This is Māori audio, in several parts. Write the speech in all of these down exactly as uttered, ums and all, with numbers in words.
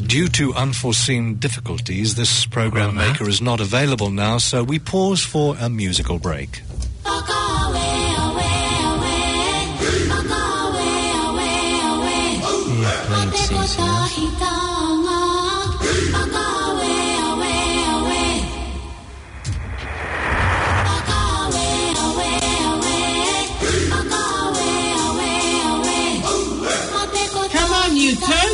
Due to unforeseen difficulties, this program maker is not available now, so we pause for a musical break. Come on, you two.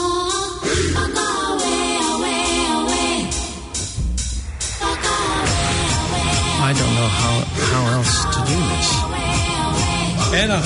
I don't know how how else to do this. Anna.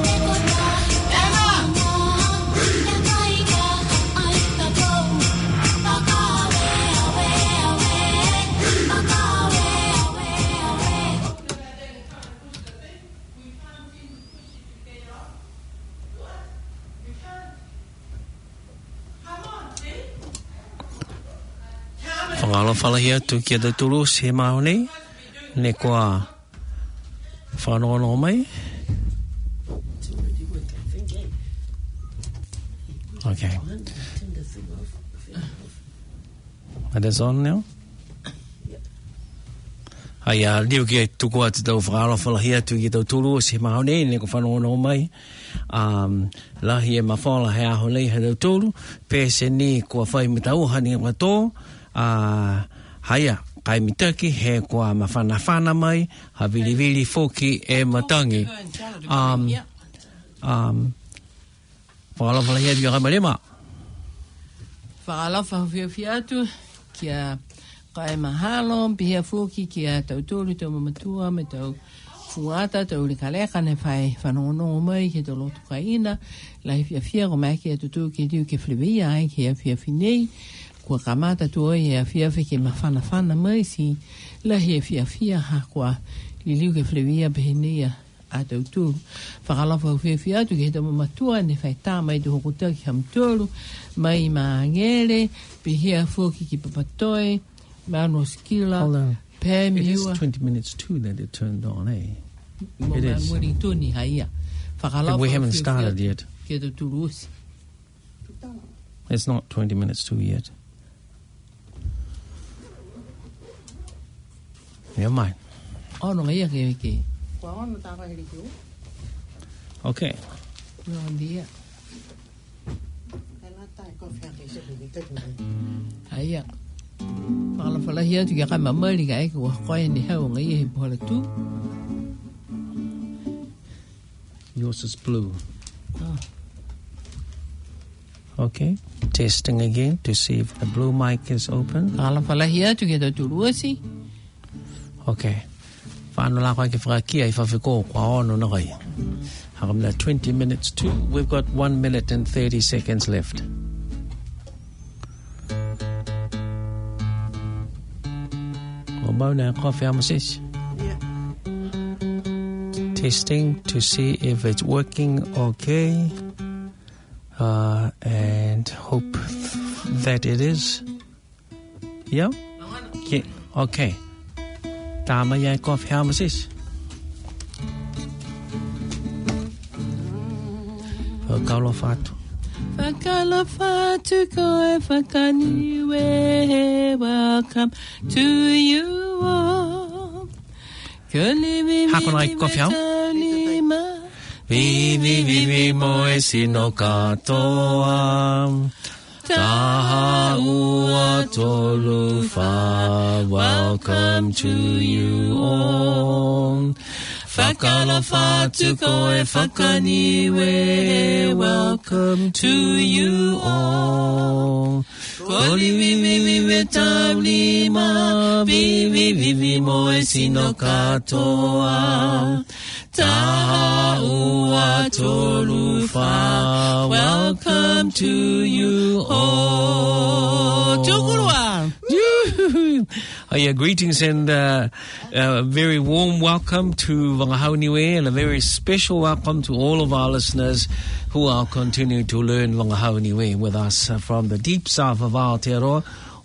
Whangalo whalahia tu kia tau tulu se mao nei. Ne kua whanono mai. Okay. It is on now? Hai a liu ki tuku atu tau whakaro whalahia tu ki tau tulu se mao nei. Ne kua whanono mai. Um, lahi e mawhala he aho lei he tau tulu. Pese ni kua whai mitau hani wa tō. Uh, haia, kai mitaki he kua mawhana whana mai, ha vili vili foki e matangi. Um, um, whakalawha hea tia kamarema. Whakalawha whia whia atu, kia kai mahalo, pihea foki kia tau tōru tau mamatua, me tau fuata, tau rikaleka ne whai whanongo mai, ke tau lotu kaina, lai whia whia ko mai kia tutu ki tiu ke whiwia ai, kia whia whinei, kua kamata tu oi e a whiawhi ke mawhana whana mai si lahi e whiawhia ha kua liliu ke whiawhia pehenea a tau tūru. Whakalawa whiawhia atu ke he tau matua ne whai tā mai tu hokuta ki ham tūru mai ma ngere pehea fuki ki papatoe mano skila It is twenty minutes too that it turned on, eh? It is. And we haven't started yet. It's not twenty minutes too yet. Never mind. Oh, no, yeah, okay, okay. Okay. Aya. Pala pala hia tu ka mamali ka ko ko ni ha o ngai he pola tu. Yours is blue. Oh. Okay. Testing again to see if the blue mic is open. Pala pala hia tu ke tu ruasi. Okay. Whāna la koe ke whakakia I whawhiko kua ono na kai. Hakamla twenty minutes too. We've got one minute and thirty seconds left. Mona coffee amosis. Yeah. Testing to see if it's working okay. Uh, and hope that it is. Yeah? Yeah. Okay. Tama ya coffee amosis. Whakalofatu. Whakalofatu koe whakaniwe. Welcome to you. Hakonai kofia. Vi vi vi vi moe sino katoa. Taha ua tolu fa. Welcome to you all. Whakalawhatu koe whakaniwe. Welcome to you all. Koli vi vi vi vi tauli ma. Vi vi vi vi moe sino katoa. Taha ua tolu fa. Welcome to you all. Tukurua. Oh, yeah, greetings and uh, a very warm welcome to Wangahauniwe and a very special welcome to all of our listeners who are continuing to learn Wangahauniwe with us uh, from the deep south of Aotearoa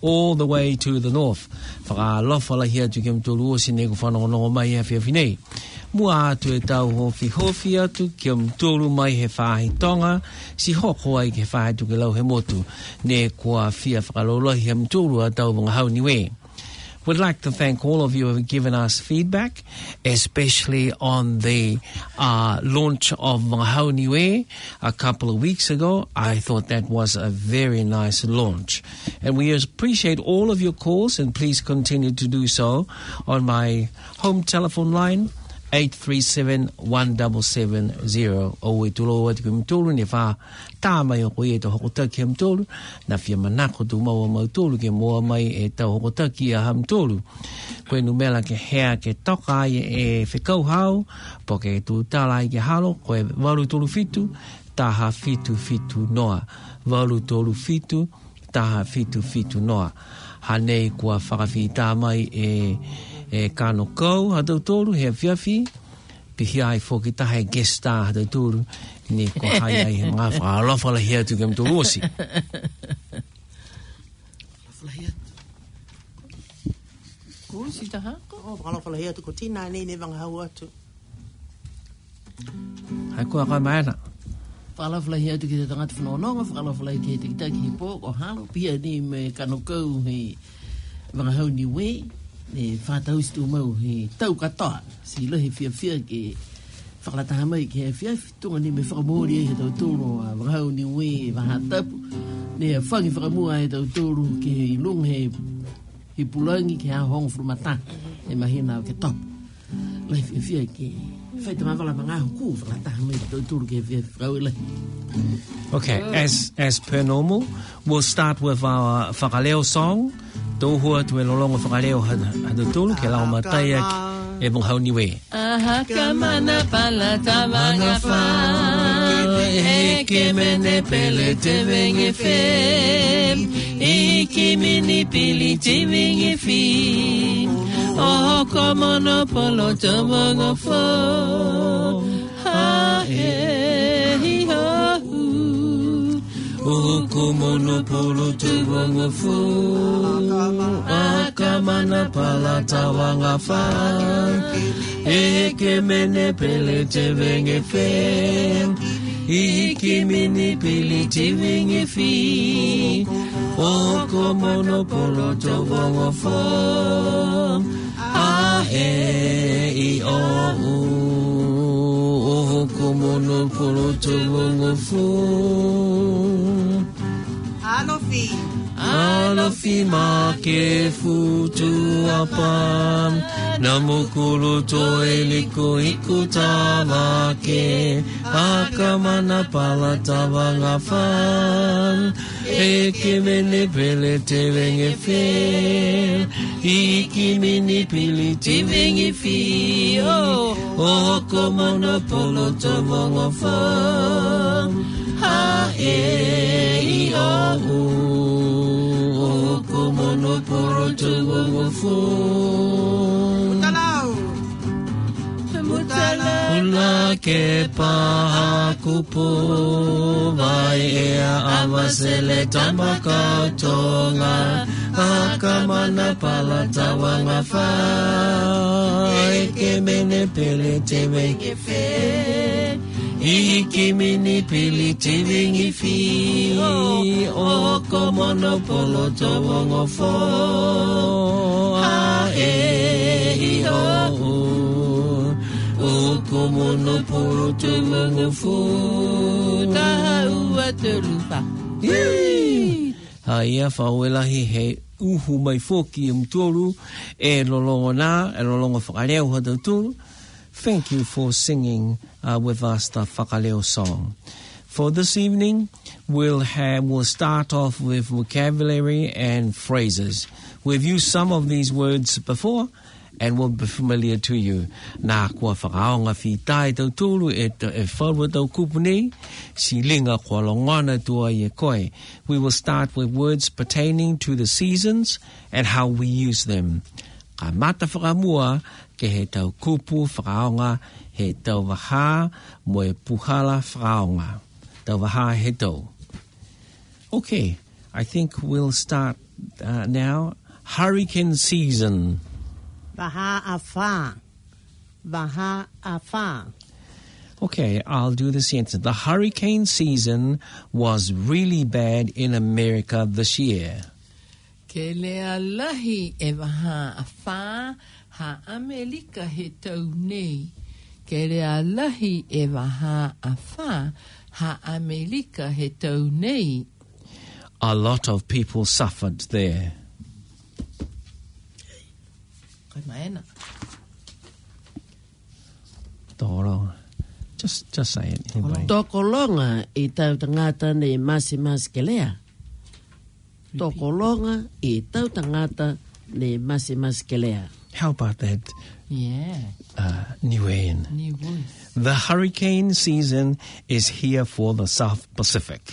all the way to the north. Whakalofa la hia tu kem tolu o sine ko whanongonongo mai e whiawhinei. Mua atu e tau hofi hofi atu kem tolu mai he whahi tonga, si hoko ai ke whahi tu ke lau he motu, ne kua whia whakalolohi hem tolu a tau mga hau niwe. Would like to thank all of you who have given us feedback, especially on the uh, launch of Mahau Niue a couple of weeks ago. I thought that was a very nice launch. And we appreciate all of your calls, and please continue to do so on my home telephone line, eight three seven, one seven seven zero. O e tulo atu ke mtolu ne wha tāmai o koe e tau hokotaki a mtolu, na whia manako tu maua mautolu ke moa mai e tau hokotaki a ha mtolu. Koe numela ke hea ke toka ai e whekau hau, po ke tu tala ai ke halo, koe walu tolu fitu, taha fitu fitu noa. Walu tolu fitu, taha fitu fitu noa. Hanei kua whakawhi tāmai e e kano kou ha tau tolu he whiawhi pihi ai fōki taha e guest star ha tau tolu ni ko hai ai he mga whaalofa la hea tu kem tolu osi. Ko si taha? O whaalofa la hea tu ko tina nei ne wanga hau atu. Hai kua kai maena. Whaalofa la hea tu ki te tangata whanononga, whaalofa la hea te kitaki hi pō o halo, pia ni me kano kou he wanga hau ni wei. Ne whātau stu mau he tau katoa si lohe whia whia ke whakalataha mai ke he whia tunga ni me whakamori e he tau tōro a wakahau ni ue wahatapu ne whangi whakamua e tau tōro ke he ilung he he pulangi ke ha hongo frumata e mahina ke top lohe whia whia ke whaita mawala mangaho ku whakalataha mai tau tōro ke he whia whakauele. Okay, as as per normal, we'll start with our whakaleo song. Tōhua tu e lolongo whakareo hata tōlu ke lau matai e Mahau Niue. Aha ka mana pala tawanga wha e ke mene pele te wenge whem e ke mene pele te wenge whi o ko mono polo tawanga wha ha e hi ho o ko mono polo tawanga wha akamana pala tawanga wha e ke mene pele te wenge whem e ke mene pele te wenge whi o ko mono polo tawanga wha a e i o u o ko mono polo tawanga wha Alofi. Alofi ma ke futu apa na mukulu to eliko iku tawa ke akamana pala tawanga wha e ke mene pele te wenge whe i ki mini pili te wenge whi o ko mono polo tawanga wha ha e i o u mono poro tu wongo fu Mutalau Mutalau Ula ke paha kupu Vai ea awasele tamaka tonga Akamana pala tawanga wha E ke mene pele te wenge whe I ki mini pili te wingi whi o ko mono polo to wongo fo a e i o u o ko mono polo to wongo fo ta ua te rupa ha ia whauelahi he uhu mai foki i mtoro e lolongo nā e lolongo whakareo hata tūru. Thank you for singing uh, with us the Whakaleo song. For this evening, we'll have we'll start off with vocabulary and phrases. We've used some of these words before and will be familiar to you. Nā kua whakaonga whi tai tau tūru e, e wharua tau kupu nei, si linga kua longana tua i e koe. We will start with words pertaining to the seasons and how we use them. Ka mata whakamua ke he tau kupu whakaonga, he tau waha mo e puhala whakaonga. Tau waha he tau. Okay, I think we'll start uh, now. Hurricane season. Vaha afa. Vaha afa. Okay, I'll do the sentence. The hurricane season was really bad in America this year. Ke lea lahi e waha a whā, ha Amerika he tau nei. Ke lea lahi e waha a whā, ha Amerika he tau nei. A lot of people suffered there. Kai maena. Toro. Just, just say it. Anyway. Tokolonga I tau tangata ne masi masi kelea. Tokolonga I tau tangata ne masi masi kelea. How about that, Yeah, uh, Niuean? ni voice. The hurricane season is here for the South Pacific.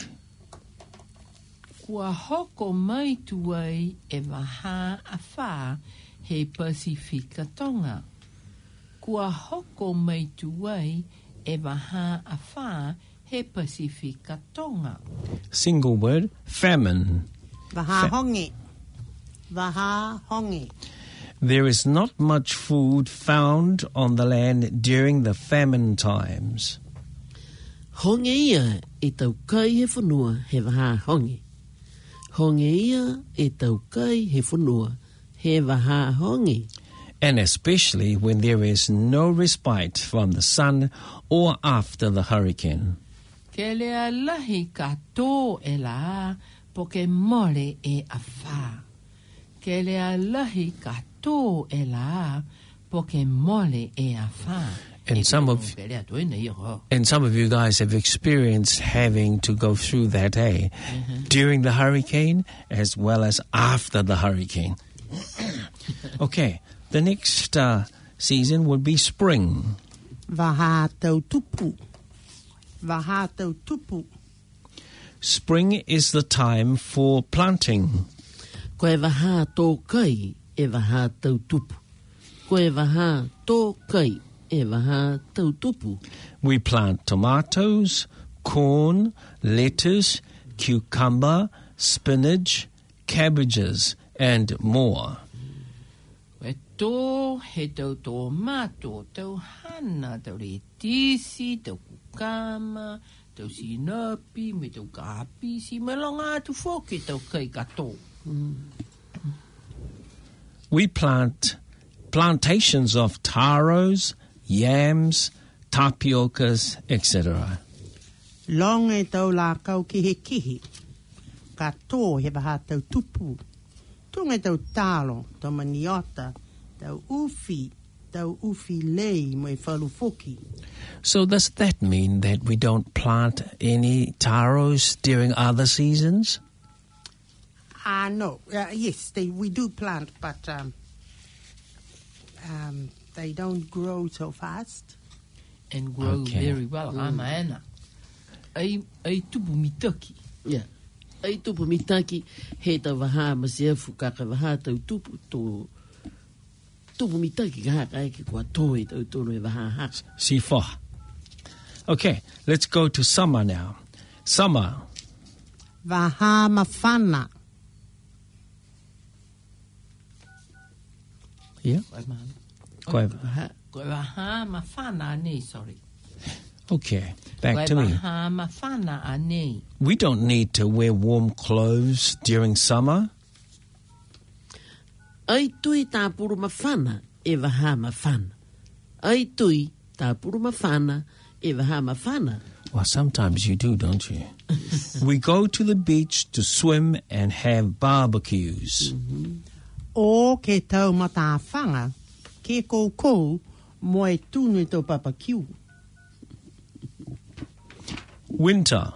Kua hoko mai tuai e waha a whā he Pasifika tonga. Kua hoko mai tuai e waha a whā he Pasifika tonga. Single word, famine. Vaha hongi. Vaha hongi. There is not much food found on the land during the famine times. Honge ia I tau kai he whanua he waha hongi. Honge ia I tau kai he whanua he waha hongi. And especially when there is no respite from the sun or after the hurricane. Ke lea lahi ka tō e la po ke mole e a whā. Ke lea lahi ka tō e la po ke mole e a whā. And some of and some of you guys have experienced having to go through that, eh? Mm-hmm. During the hurricane as well as after the hurricane. Okay, the next uh, season would be spring. Vaha tau tupu. Vaha tau tupu. Spring is the time for planting. Koe waha tō kai e waha tau tupu. Koe waha tō kai e waha tau tupu. We plant tomatoes, corn, lettuce, cucumber, spinach, cabbages, and more. E tō he tau tomato, tau hana, tau retisi, tau kukama, tau sinapi, me tau kapisi, me longa atu whoke tau kai kato. We plant plantations of taros, yams, tapiocas, et cetera. Long e tau la kau kihi kihi. Ka tō he vaha tau tupu. Tung e tau talo, tau maniota, tau ufi, tau ufi lei mo e whalufoki. So does that mean that we don't plant any taros during other seasons? Ah, uh, no. Uh, yes, they, we do plant, but um, um, they don't grow so fast. And grow Okay. very well. Mm. Ama ena. Ai, ai tupu mitaki. Yeah. Ai tupu mitaki he tau waha masiefu kaka waha tau tupu tō tupu mitaki ka haka eke kua tō e tau tōno e waha haka. Sifa. Okay, let's go to summer now. Summer. Vaha mawhana. Yeah? Koe mana. Koe. Waha. Koe waha mawhana nei, sorry. Okay, back Koe to me. waha mawhana a nei. We don't need to wear warm clothes during summer. Ai tui tā puru mawhana e waha mawhana. Ai tui tā puru mawhana e waha mawhana. Well, sometimes you do, don't you? We go to the beach to swim and have barbecues. O ke tau mata whanga, ke kou kou, mo e tūnu e tau papakiu. Winter.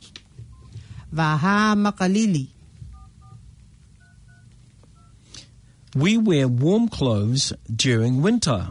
Vaha makalili. We wear warm clothes during winter.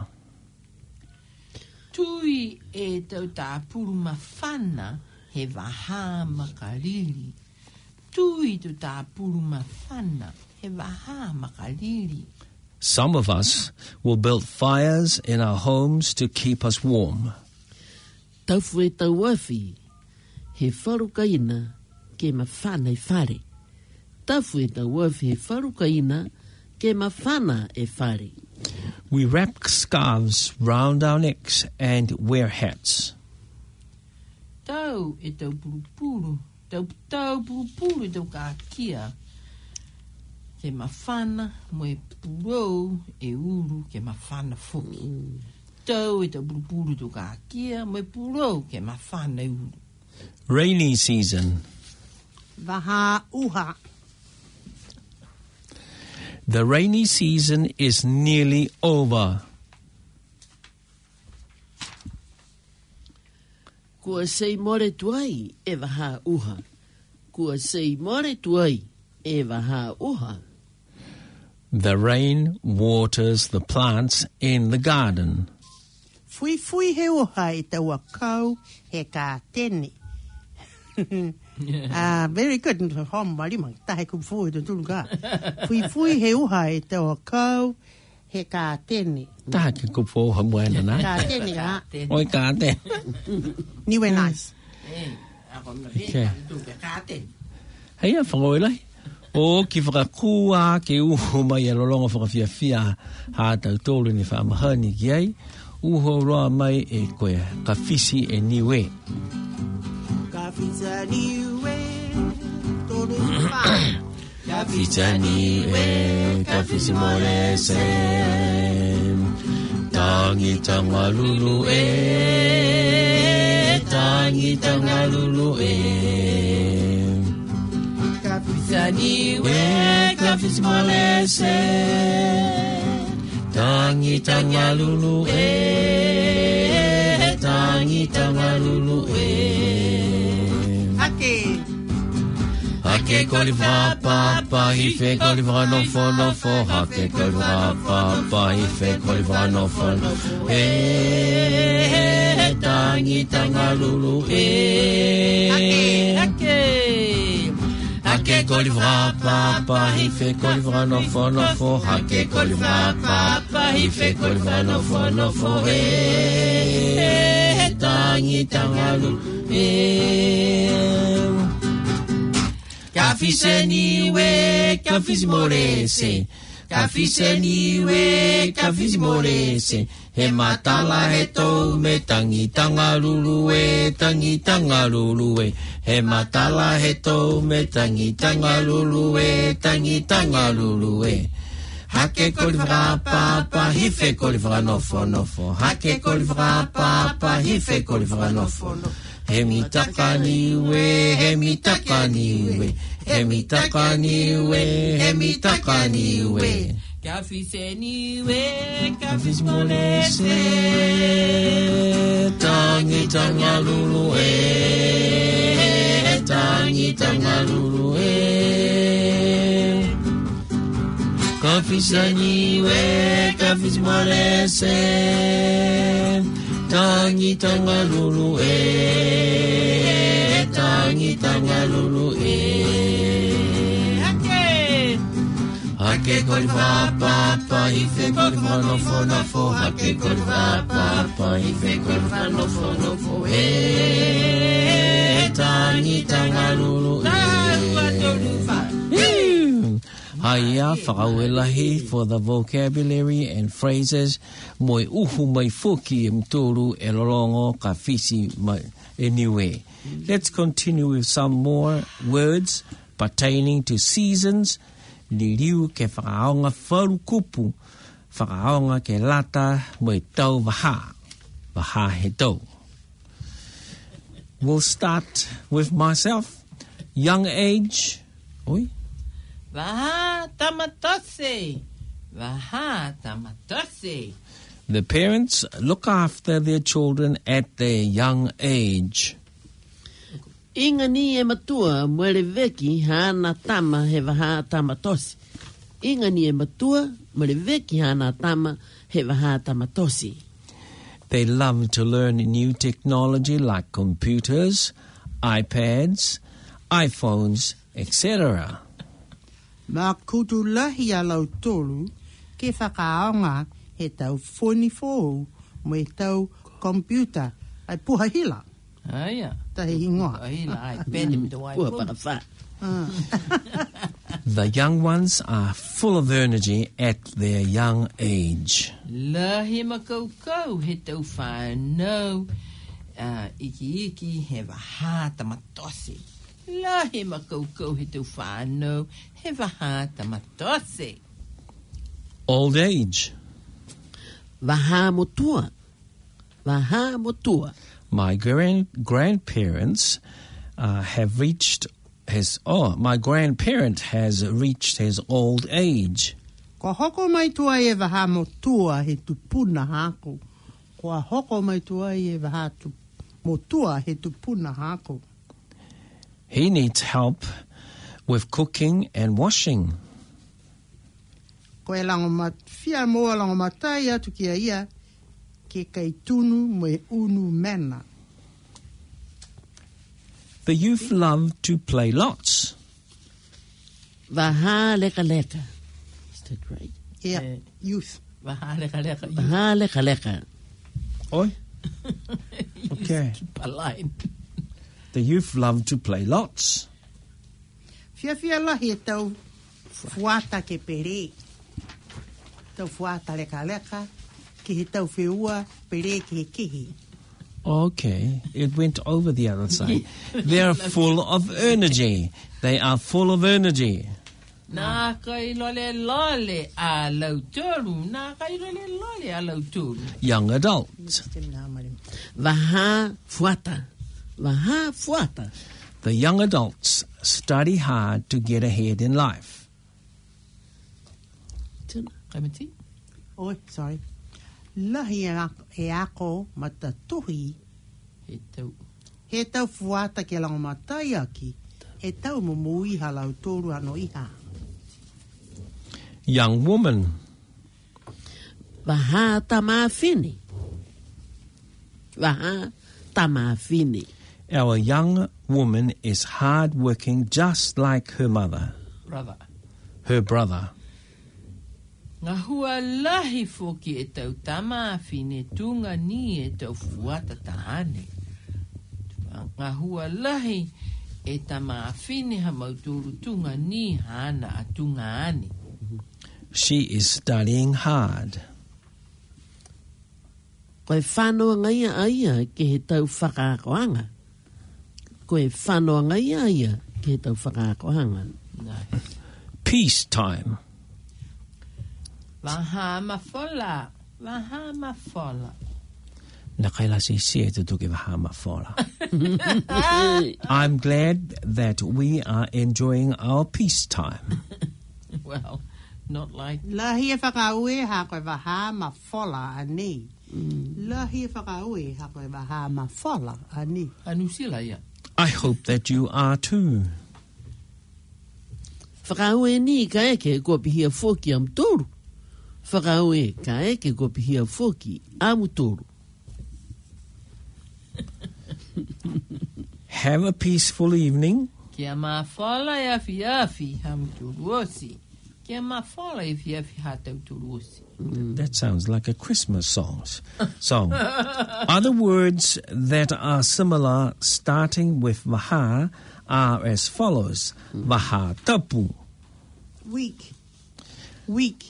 Tui e tau tā puru mawhana he waha makalili. Tui tu tā puru mawhana he waha makalili. Some of us will build fires in our homes to keep us warm. Taufu e tau wafi, he wharu kaina ke mawhana i whare. tafu e tau afi he wharukaina ke mawhana e whare. We wrap scarves round our necks and wear hats. Tau e tau purupuru, tau tau purupuru e tau ka kia. Ke mawhana mo e purou e uru ke mawhana fuki. Mm. Tau e tau purupuru e tau ka kia mo e purou ke mawhana e uru. Rainy season. Vaha uha. The rainy season is nearly over. Kua sei more tuai e waha uha. Kua sei more tuai e waha uha. The rain waters the plants in the garden. Fui fui he uha e taua kau he ka tene. Ah, very good. Hom wali mang tahe kum fui tu tulga. Fui fui he uha e taua kau he ka tene. Ta ke ko fo ha moena na. Ka tene ga. Oi ka te. Ni we nice. Okay. Hei a whangoi lai. O ki whakakua ke uho mai a lolonga whakawhiawhia ha tau tōru ni whamahani ki ai. Uho roa mai e koe ka fisi e niwe. Ka fisa niwe, tōru wha. Ka fisa niwe, ka fisi more se. Tangi tanga lulu e, tangi tanga lulu e. Ka fisa niwe, ka fisi more se. Tangi tanga lulu e, tangi tanga lulu e. Hake. Hake kolivra papa, hife kolivra nofo nofo. Hake kolivra papa, hife kolivra nofo nofo. E, tangi tanga lulu e. Hake, hake. Hake kolivra papa, hife kolivra nofo nofo. Hake kolivra papa, hife kolivra nofo nofo. E, tangi tanga lulu e. Kafise niwe, kafisi morese. Kafise niwe, kafisi morese. He matala he tau me tangi tanga lulu e, tangi tanga lulu e. He matala he tau me tangi tanga lulu e, tangi tanga lulu e. Hake kolivra papa, hife kolivra nofo nofo. Hake kolivra papa, hife kolivra nofo nofo. He mitaka niwe, he mitaka niwe. He mitaka niwe, he mitaka niwe. Kafise niwe, Kafisi molese, tangi tanga lulu e, tangi tanga lulu e. Kafisa niwe, kafisi molese, tangi tanga lulu e, tangi tanga lulu e. Hake kolivra papa, hife kolivra nofo nofo. Hake kolivra papa, hife kolivra nofo nofo. E, tangi tanga lulu e. Haia whakauelahi for the vocabulary and phrases. Moi uhu mai fuki e mturu e lorongo ka fisi mai e niwe. Let's continue with some more words pertaining to seasons. Ni riu ke whakaonga wharukupu, whakaonga ke lata mai tau waha, waha he tau. We'll start with myself. Young age. Oi. Vaha tamatose. Vaha tamatose. The parents look after their children at their young age. Inga ni e matua mwere veki hana tama he waha tamatosi. Inga ni e matua mwere veki hana tama he waha tamatosi. They love to learn new technology like computers, iPads, iPhones, et cetera. Ma kutu lahi a lau tolu ke whakaonga he tau phone fōu mo he tau computer ai puha hila. Aia. Tahi ingoa. Aila, ai pēne mi te wai. Ua para wha. The young ones are full of energy at their young age. La he makaukau he tau whanau uh, iki iki he waha tamatose. La he makaukau he tau whanau he waha tamatose. Old age. Waha motua. Waha motua. My grand grandparents uh, have reached his. Oh, my grandparent has reached his old age. Ko hoko mai tua e waha motua he tupuna hako. Ko hoko mai tua e waha tu motua he tupuna hako. He needs help with cooking and washing. Ko e lango mat fia moa lango matai atu kia ia ke kai tunu me unu mena. The youth love to play lots. Waha leka leka. Is that right? Yeah, Eh. youth. Waha leka leka. Waha leka leka. Oi. Okay. Keep a line. The youth love to play lots. Fia fia lahi e tau fuata ke pere. Tau fuata leka leka ke he tau whiua pere ke he kihi. Okay, it went over the other side. They're full of energy. They are full of energy. Nā kai lole lole a lauturu. Nā kai lole lole a lauturu. Young adults. Waha fuata. Waha fuata. The young adults study hard to get ahead in life. Kai mati? Oi, sorry. Lahi e ako, e ako matatuhi He tau. he tau fuata ke lango matai aki e tau mumu iha lau toru ano iha. Young woman. Waha tamawhine. Waha tamawhine. Our young woman is hard working just like her mother, Brother. her brother. Ngā hua lahi foki e tau tama whine tunga ni e tau fuata tahane. Ngā hua lahi e tama whine ha mauturu tunga ni hana a tunga ani. She is studying hard. Koe whanoa ngaia aia ke he tau whakaakoanga. Koe whanoa ngaia aia ke he tau whakaakoanga. Nice. Peace time. Waha mawhola. Waha mawhola. Na kaila si sia te tuki wahama whola. I'm glad that we are enjoying our peace time. Well, not like Lahi e whakaue ha koe waha ma whola ani. Lahi e whakaue ha koe waha ma whola ani. anusila ia. I hope that you are too. Whakaue ni ka eke kua pihia whoki am toru. Whakaue ka eke kua pihia whoki amu toru. Have a peaceful evening. Kia mawhola e awhi awhi ha mturuosi. Kia mawhola e awhi awhi ha tau turuosi. That sounds like a Christmas song. song. Other words that are similar starting with vaha are as follows. Vaha tapu, Week. Week.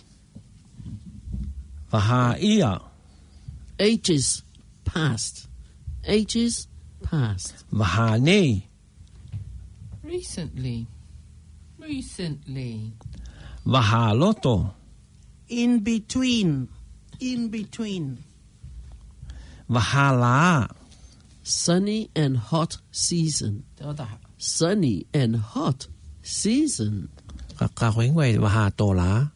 vaha ia, Ages past. Ages past. vaha nei, Recently. Recently. vaha loto, In between. In between. vaha la, Sunny and hot season. Te otaha. Sunny and hot season. ka ka koe vaha tola.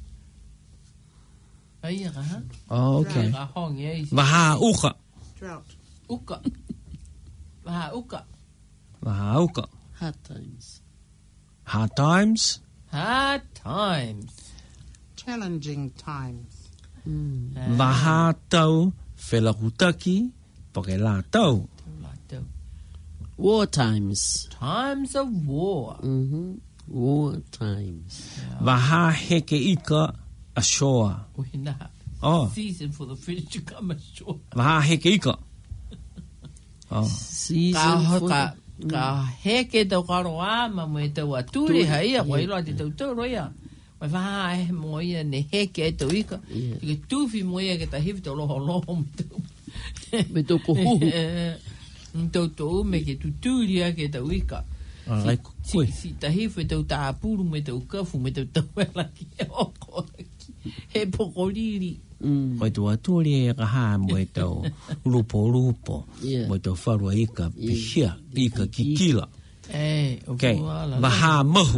Ai aga ha? Oh, okay. Ka hongi e isi. Vaha uka, Drought. Uka. Waha uka. vaha uka. Hard times. Hard times, Hard times. Challenging times. vaha tau whelakutaki, poke la tau. Lātou. War times. Times of war. Mm-hmm. War times. Vaha heke ika ashore. Uhinaha. Oh, Season for the British to come ashore. vaha heke ika. Oh, Season Ka for hoka. the... Ka heke tau karo a, ma mo e tau aturi hai a, wai loa te tau tau roia. Wai wha e mo ia ne heke e tau ika. I ke tuwhi mo ia ke ta hivi tau loho loho me tau. Me tau kohuhu. Tau tau me ke tuturi a ke tau ika. Si, si ta hivi tau ta apuru me tau kafu me tau tau e laki e oko. He pokoliri. Koe tu aturi e ka haa mo e tau lupo lupo. Mo e tau wharua ika pihia, ika kikila. Eh, okay. Maha mahu.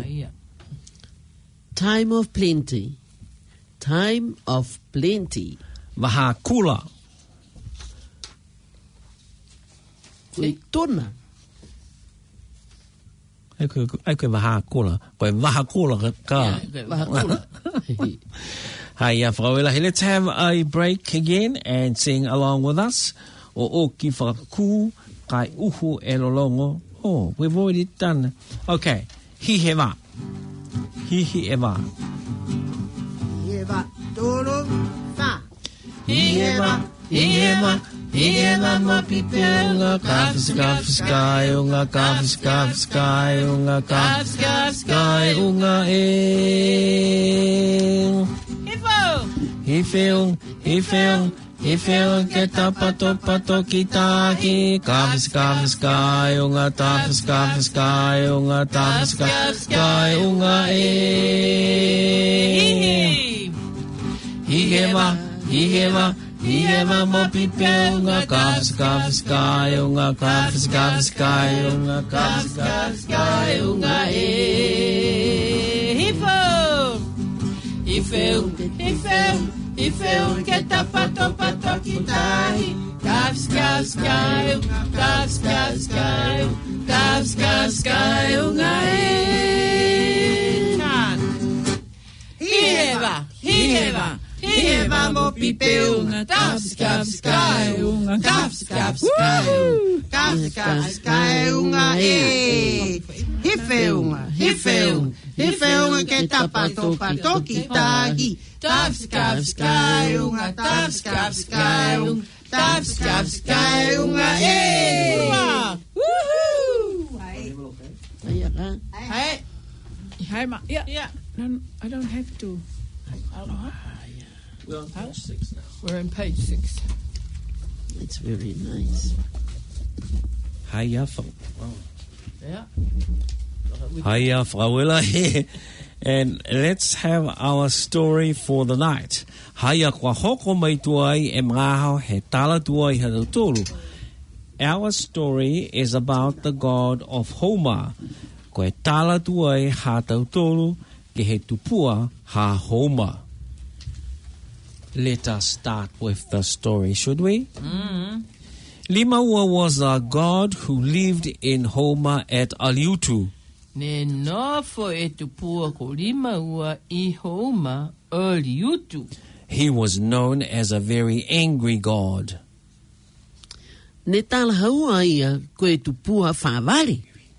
Time of plenty. Time of plenty. Maha kula. Koe tona. Ai koe, ai koe maha kula. Koe maha kula ka. Maha kula. Hi, uh, let's have a break again and sing along with us. O o ki whakaku, kai uhu e lolongo. Oh, we've already done. Okay. Hi he wa. Hi hi e wa. Hi he wa. Toro fa. Hi he wa. Hi he wa. Hi he wa mo pipe unga kafis kafis kai unga kafis kafis kai unga kafis kafis kai unga e. He feel, he feel, he feel, ke tapato pato kitaki, kafis kafis kai unga tafis kafis kai unga tafis kafis kai unga e. He hema, he hema, he hema mo pipe unga kafis kafis kai unga kafis kafis kai unga kafis kafis kai unga e. He feel, he feel, he feel. I feel que tapato pato kitahi, kafs kafs kai, kafs kafs kai, kafs kafs kai unga e. Hiheva, hiheva, hiheva mo pipe unga, kafs kafs kai unga, kafs kafs kai, kafs kafs kai unga e. Hife unga, hife unga, hife unga ke tapato pato kitahi. Taps, caps, sky, unga, taps, caps, sky, unga, taps, caps, sky, unga, eh! Woohoo! Hey! Hi, Ma. Yeah. Yeah. No, I don't have to. Uh, yeah. We're on page six now. We're on page six. It's very nice. Hiya, Frau. Yeah. Hiya, Frau Willa here. And let's have our story for the night. Haya kwa hoko mai tuai e mgaho he tala tuai he tolu. Our story is about the god of Homa. Ko e tala tuai ha tolu ke he tupua ha Homa. Let us start with the story, should we? Mm-hmm. Limaua was a god who lived in Homa at Aliutu. Ne nofo e tupua ko lima ua I Homa early utu. He was known as a very angry god. Ne tala haua ia koe tupua whawari.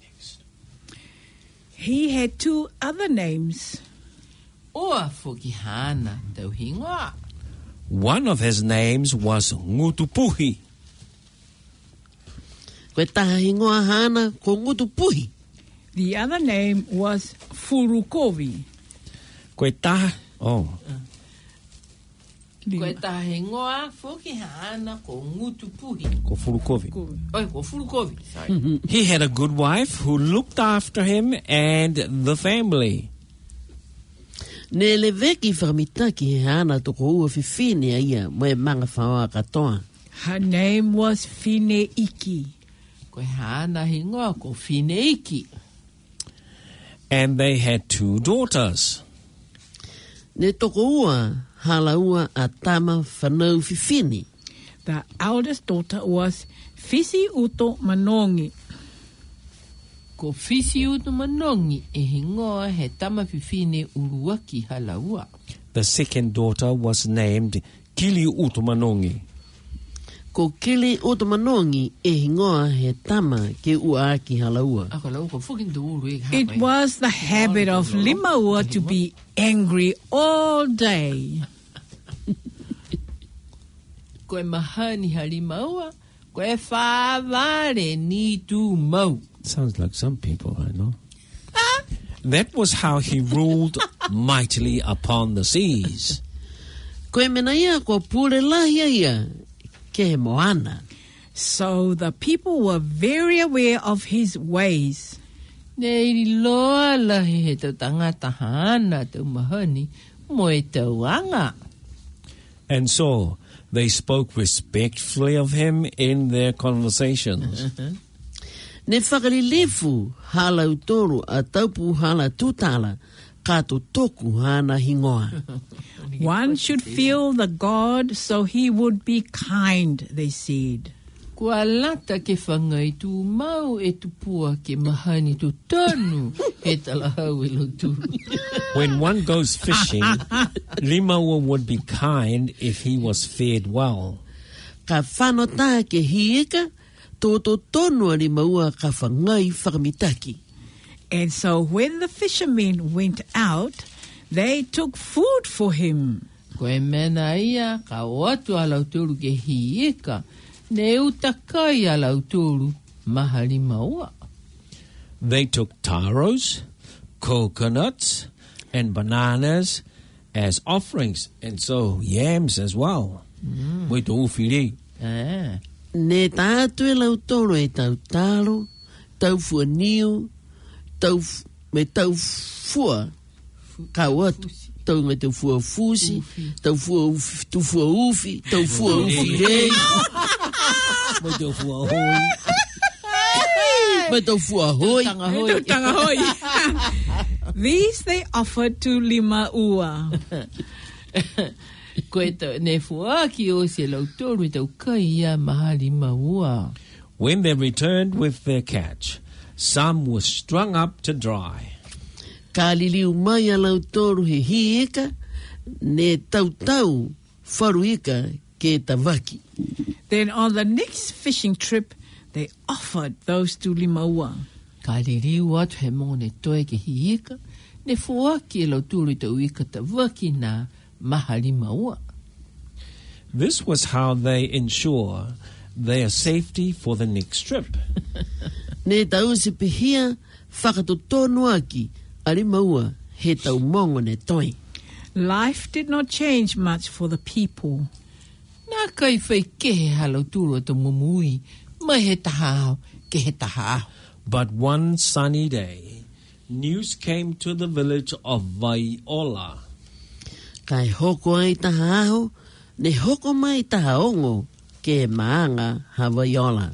He had two other names. Oa fukihana tau hingoa. One of his names was Ngutupuhi. Koe taha hingoa hana ko Ngutupuhi. The other name was Furukovi. Koe taha, oh. Koe taha hingoa fukihana ko Ngutupuhi. Ko Furukovi. Oh, ko Furukovi, sorry. He had a good wife who looked after him and the family. Ne le veki whamitaki he hana toko ua whiwhine ia mo e manga whaoa katoa. Her name was Fineiki. Koe hana hingoa ko Fineiki. And they had two daughters. Ne toko ua hala ua a tama whanau whiwhine. The eldest daughter was Fisi Uto Manongi. Ko Fisi Uto Manongi e hingoa he tama whiwhine uruaki halaua. The second daughter was named Kili Utumanongi. Ko Kili Utumanongi e hingoa he tama ke uaaki halaua. It was the habit of Limaua to be angry all day. Koe mahani ha Limaua, koe whaware ni tu mau. Sounds like some people I know. That was how he ruled mightily upon the seas. Koe mena ia ko pule lahia ia ke he moana. So the people were very aware of his ways. Nei loa lahi he tau tangata hana tau mahani mo e tau anga. And so they spoke respectfully of him in their conversations. Ne whakalilefu hala utoru a taupu hala tutala kato toku hana hingoa. One should feel the God so he would be kind, they said. Kua lata ke whangai tu mau e tu pua ke mahani tu tonu e talahau e lotu. When one goes fishing, Limaua would be kind if he was fed well. Ka whanota ke hieka, tō tonu a Limaua ka whangai whakamitaki. And so when the fishermen went out, they took food for him. Koe mena ia ka oatu a lauturu ke hieka, ne utakai a lauturu maha Limaua. They took taros, coconuts, and bananas as offerings, and so yams as well. Moi tō whiri. Ah. Ne tātu e lautoro e tau talo, tau fua niu, tau me tau fua ka watu, tau me tau fua fusi, tau fua ufi, tu fua ufi, tau fua ufi rei. Moi tō fua hoi. Me tau fua hoi. Tanga hoi. These they offered to Limaua. Koe tau ne fua ki o se lautoro e tau kai ia maha Limaua. When they returned with their catch, some were strung up to dry. Ka liliu mai a lautoro he hieka, ne tau tau wharuika ke tawaki. Then on the next fishing trip, they offered those to Limaua. Ka liriu atu he mo ne toe ke hieka, ne fua ki e lautoro i tau ika tawaki na maha Limaua. This was how they ensure their safety for the next trip. Ne tau se pihia, whakatotonu aki, a Limaua he tau mongo ne toi. Life did not change much for the people. Nā kai whai ke he halauturu ato mumui, mai he tahao ke he tahao. But one sunny day, news came to the village of Vaiola. Kai hoko ai tahaho, ne hoko mai tahaongo ke maanga Vaiola.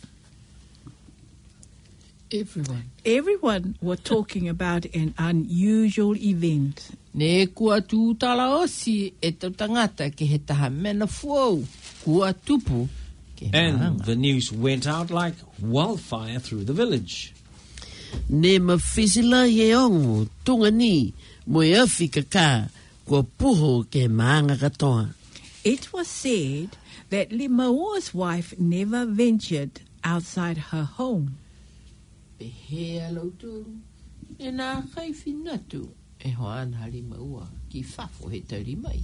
Everyone. Everyone were talking about an unusual event. Ne kua tūtala osi e tau tangata ke he taha mena fuau, kua tupu ke And maanga. the news went out like wildfire through the village. Ne mawhisila ye ongo, tunga ni, moe awhi kaka, kua puho ke maanga katoa. It was said that Limaua's wife never ventured outside her home. Pe he alauturu, e nā kai whinatu, e hoan ha Limaua, ki whafo he tauri mai.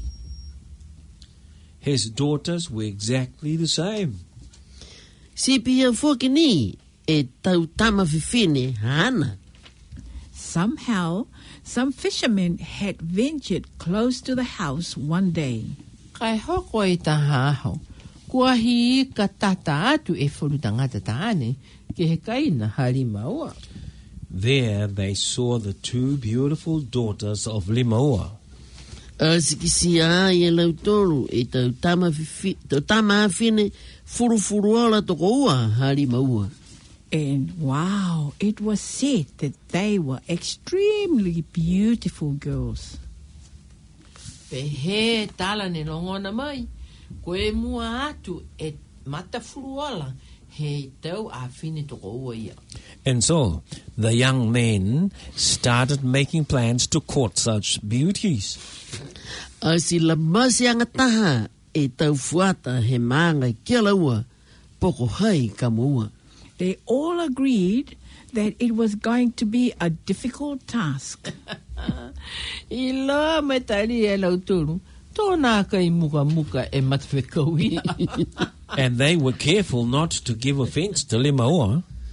His daughters were exactly the same. Si pia whoki ni, e tau tama whiwhine hana. Somehow, some fishermen had ventured close to the house one day. Kai hoko e taha aho, kua hi ka tata atu e whuru tangata tāne, ke he kaina ha Limaua. There they saw the two beautiful daughters of Limaua. A sikisi a e lautoro e tau tama whiwhi, tau tama awhine, furu furu ala toko ua ha Limaua. And wow, it was said that they were extremely beautiful girls. Pe he tala ne longona mai, koe mua atu e mata furuala, he tau a whine toko ua ia. And so the young men started making plans to court such beauties. A si la masi anga taha e tau fuata he maanga kia laua, poko hai ka mua. They all agreed that it was going to be a difficult task. I loa mai tari e lauturu, tōnā kai muka muka e matawhekau ia. And they were careful not to give offense to Limaua.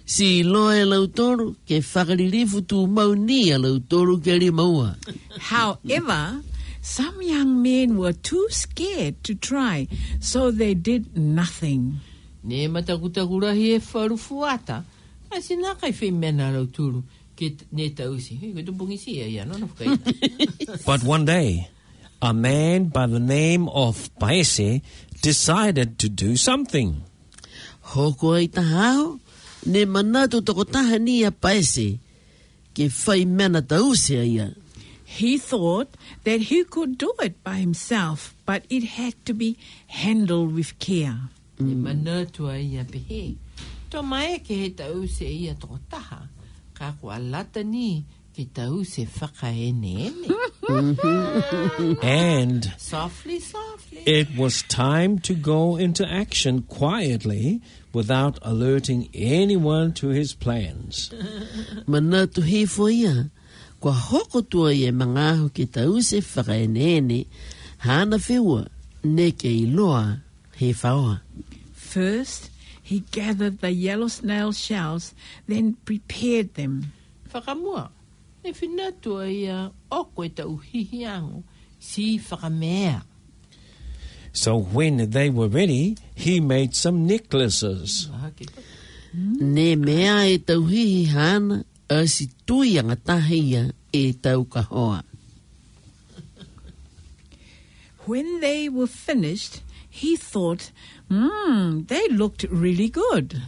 Si loe lau toru ke whakaririfu tu mau ni a lau toru ke ri maua. However, some young men were too scared to try, so they did nothing. Ne matakutaku e wharufuata. Asi nā kai whi mena lau turu ke ne tausi. Hei, koe tupungi si e ia, nona whakaina. But one day, a man by the name of Paese decided to do something. Hoko ai tahao, ne manatu toko taha ni a Paese ke whai mena tausi ia. He thought that he could do it by himself, but it had to be handled with care. Ne manatua ia pehe. Tō mai ke he tau se ia tō taha, ka kua lata ni ke tau se whakaene ene. And Softly, softly. it was time to go into action quietly without alerting anyone to his plans. Manatu he fo ia, kua hoko tua ia mangahu ke tau se whakaenene, hana whiua, ne ke iloa he whaoa. First, he gathered the yellow snail shells, then prepared them. Whakamua, ne whinatua ia o koe tau hihiango si whakamea. So when they were ready, he made some necklaces. Aha ke koe. Ne mea e tau hihi hana, a si tui anga tahia e tau kahoa. When they were finished, he thought, hmm, they looked really good.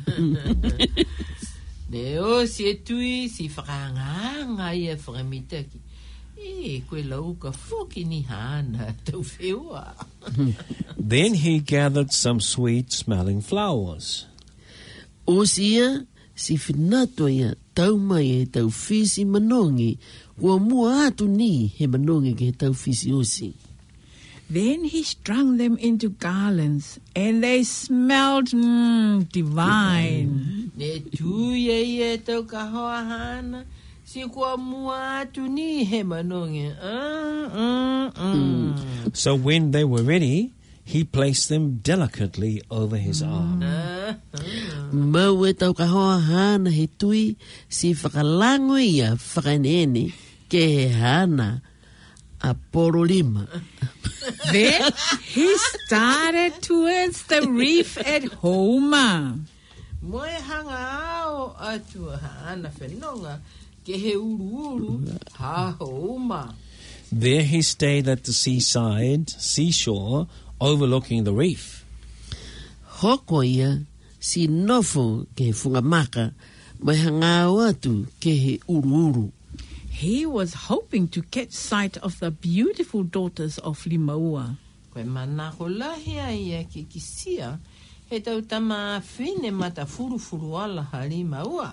Ne o si e tui si whakanganga ia whakamitaki. E, koe lau ka whoki ni hana tau whiua. Then he gathered some sweet-smelling flowers. O sia, si whinatua ia tau mai e tau whisi manongi, ua mua atu ni he manongi ke tau whisi osi. Then he strung them into garlands, and they smelled mm, divine. Ne tui e ia tau ka hoa hana, si kua mua atu ni he manonge. Uh, uh, uh. So when they were ready, he placed them delicately over his arm. Uh, uh. Mau e tau kahoa hana he tui, si whakalango ia whakainene ke he hana a poro lima. Then he started towards the reef at Homa. Moe hanga ao atu hana whenonga ke he uru uru ha Homa. There he stayed at the seaside, seashore, overlooking the reef. Hoko ia, si nofo ke whungamaka, mai hangao atu ke he uru uru. He was hoping to catch sight of the beautiful daughters of Limaua. Koe manako lahia ia ke kisia, he tau tama whine mata furu furu ala hari maua.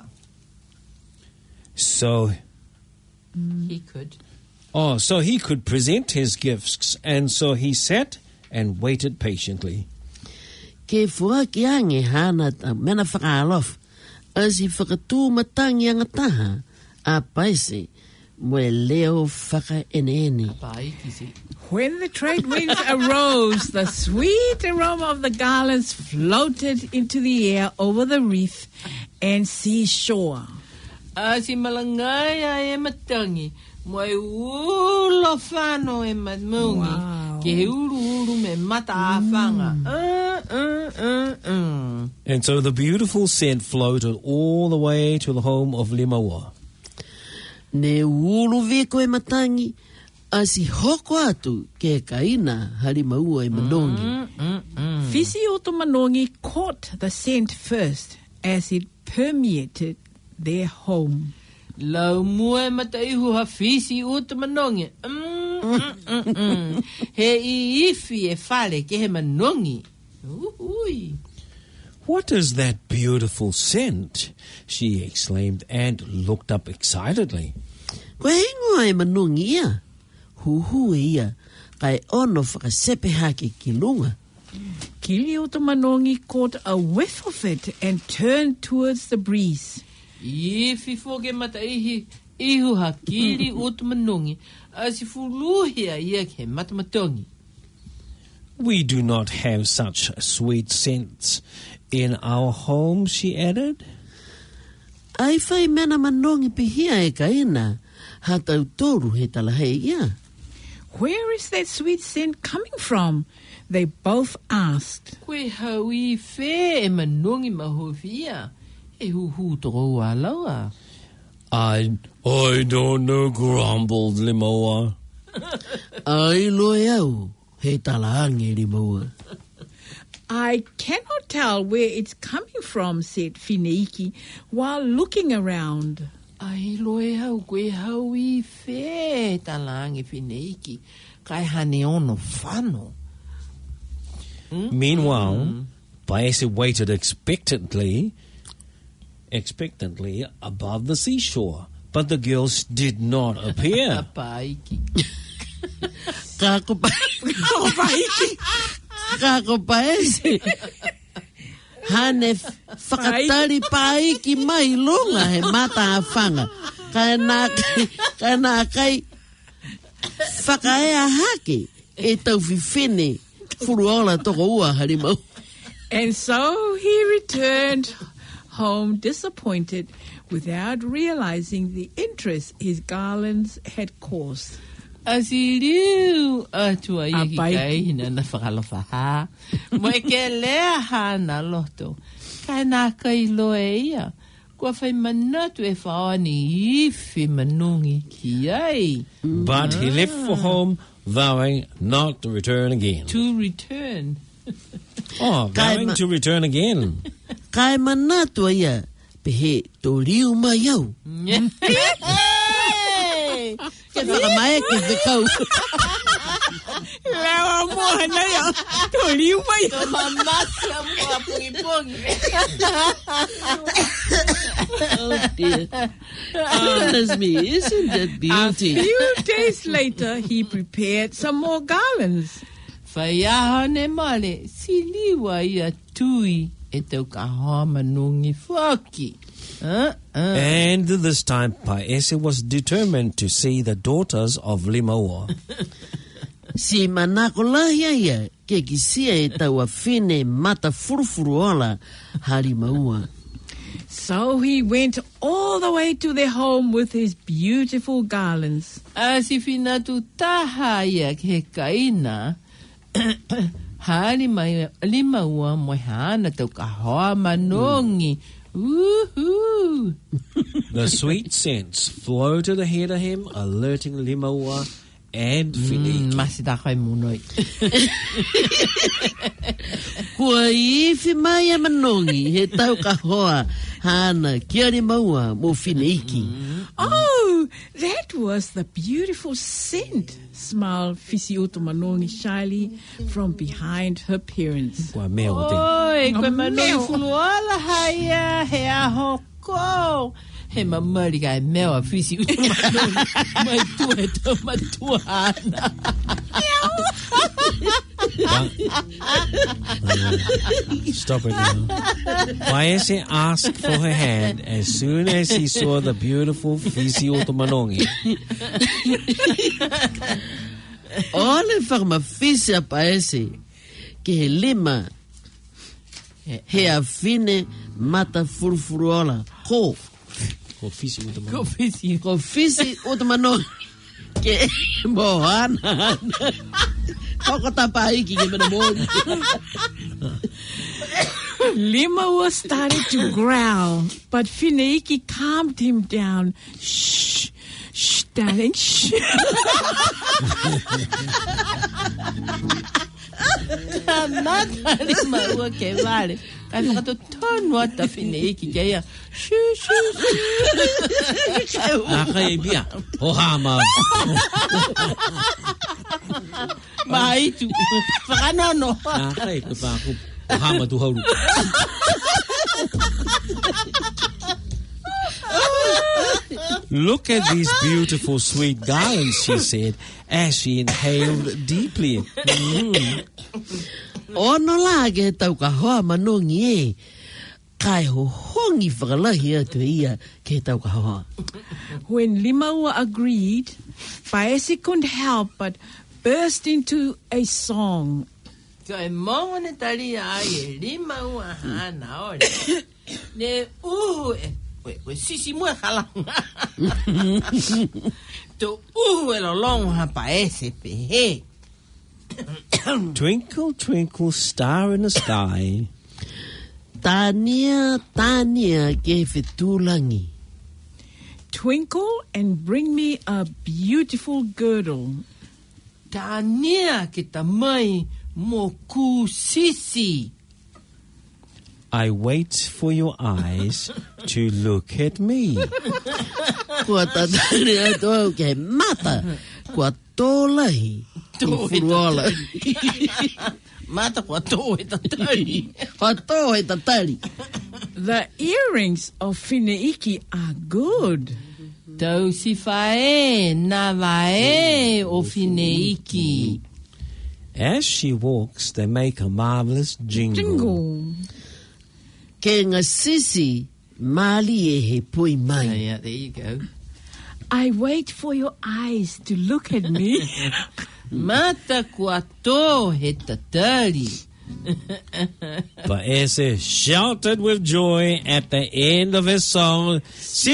So, He could. oh, so he could present his gifts, and so he sat and waited patiently. Ke fua ki ange hana ta mena whakaalof, as i whakatū matangi anga taha, a paise, moe leo whakaenene. Pai kisi. When the trade winds arose, the sweet aroma of the garlands floated into the air over the reef and seashore. Asi malangai a e matangi, moe ulo whano e mamungi, Wow. ke he uru uru me mata a whanga. Uh, uh, uh, uh. And so the beautiful scent floated all the way to the home of Limaua. Ne ulu veko e matangi, asi hoko atu ke kaina hari maua e manongi. Mm, mm, mm. Fisi o to Manongi caught the scent first as it permeated their home. Lau mua e mata ihu ha fisi o te manongi. Mm, mm, mm, mm. He i ifi e whale ke he manongi. Uhui. What is that beautiful scent? She exclaimed and looked up excitedly. Koe ingoa e manongi ia, huhu e ia, kai ono whakasepe hake ki lunga. Kili o to Manongi caught a whiff of it and turned towards the breeze. Ifi fo ke mata ihi ihu ha kiri o te manongi. Asi fuluhia ia ke mata matongi. We do not have such sweet scents in our home, she added. Ai whai mena manongi pihia e kaina, ha tau toru he talahei ia. Where is that sweet scent coming from? They both asked. Koe hau I whē e manongi mahovia. E huhu toro a laua. I, I don't know, grumbled Limoa. Ai loe au, he talaangi Limoa. I cannot tell where it's coming from, said Finiki, while looking around. Ai loe hau koe hau I whē talangi Finiki. Kai hane ono whano. Mm? Meanwhile, mm. Paese waited expectantly, expectantly above the seashore, but the girls did not appear. Paiki. Kako paiki. Kako paese. Hane whakatari paiki mai longa he mata awhanga. Kai nā kai, kai nā kai whakaea hake e tau whiwhene furuola toko ua harimau. And so he returned home disappointed without realizing the interest his garlands had caused. Asi liu atua I ki kai hina na whakalofa ha. Moe ke lea ha na loto. Kai nā kai loe ia. Kua whai manatu e whaani iwhi manungi ki ai. But he left for home vowing not to return again. To return. Oh, vowing to return again. Kai manatu ia. Pehe to liu mai au. Ke whakamai ke whekau. Lewa moa na ia. To liu mai. To mamasi a mua pungi pungi. Oh dear. Goodness me, isn't that beauty? A few days later, he prepared some more garlands. Whai aha ne male, si liwa ia tui e tau kahoa manungi whaki. Uh, uh. And this time, Paese was determined to see the daughters of Limoa. Si manako lahia ia, ke kisia e tau a whine mata furufuru ola hari maua. So he went all the way to their home with his beautiful garlands. A si whinatu taha ia ke kaina, hari mai lima ua moe hana tau kahoa manungi. Woohoo! The sweet scents floated ahead of him, alerting Limoa and Finiki. Mm, masi ta kai munoi. Kua iwhi mai a manongi he tau kahoa hana kia Limoa mo Finiki. Oh, that was the beautiful scent, smiled Fisiuto Manongi shyly from behind her parents. Kua mea o te. Oi, koe manongi funuala haia he aho ko. He mamari kai mea fisi utu manongi. Mai tua e tau matua ana. Uh, stop it now. Paese asked for her hand as soon as he saw the beautiful Fisiuto Manongi. Ole whakamawhisi a Paese ke he lima he a whine mata furufuruola. Ko. Ko Fisiuto Manongi. Ko fisi. Ko Fisiuto Manongi. Ke mohana. Koko tapaiki ke mena mongi. Limoa started to growl, but Finiki calmed him down. Shh, shh, darling, shh. Nata lima ua ke vale. Kai whakato tonu ata Finiki ke ia. Shoo, shoo, shoo. Aka e bia. O hama. Maitu. Whakanono. Aka e te pāku. O hama tu hauru. Look at these beautiful sweet garlands, she said, as she inhaled deeply. Mm. Ono la ke tau kahoa manongi e. Kai ho hongi whakalahi atu ia ke tau kahoa. When Limoa agreed, Paese couldn't help but burst into a song. Kai mongo ne tari ai e lima ua hana ore. Ne uhu e we, we sisi mue halanga. To uhu e lo longo ha paese pe he. Twinkle, twinkle, star in the sky. Tania, Tania ke fetulangi. Twinkle and bring me a beautiful girdle. Tania ke tamai mo ku sisi. I wait for your eyes to look at me. Kua tatania tō ke mata. Kua tōlahi. Tō e tatari. Mata kua tō e tatari. Kua tō e tatari. The earrings of Fineiki are good. Tau si fae na vae o Fineiki. As she walks, they make a marvelous jingle. Jingle. Ke ngā sisi, mali e he pui mai. Yeah, there you go. I wait for your eyes to look at me. Mata kua tō he tatari. But Ese shouted with joy at the end of his song, Si